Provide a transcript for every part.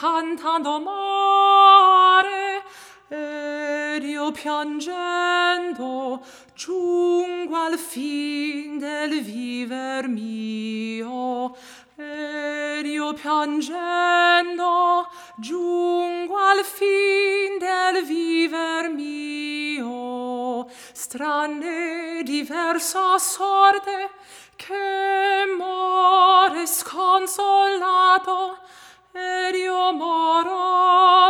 cantando mare, ed io piangendo giungo al fin del viver mio, ed io piangendo giungo al fin del viver mio. Strana e diversa sorte che more sconsolato, ed io moro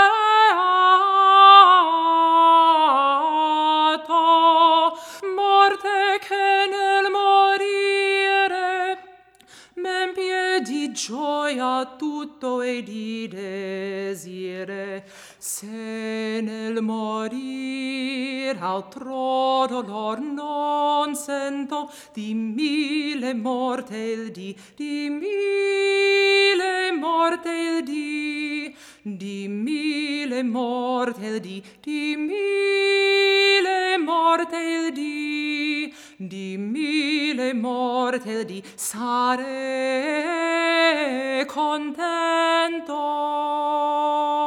beato, morte che nel morire m'empie di gioia tutto e di desire, se nel morir altro dolor non sento, di mille morte il di mille morte il di mille morte il di mille morte il di mille morte il sare contento.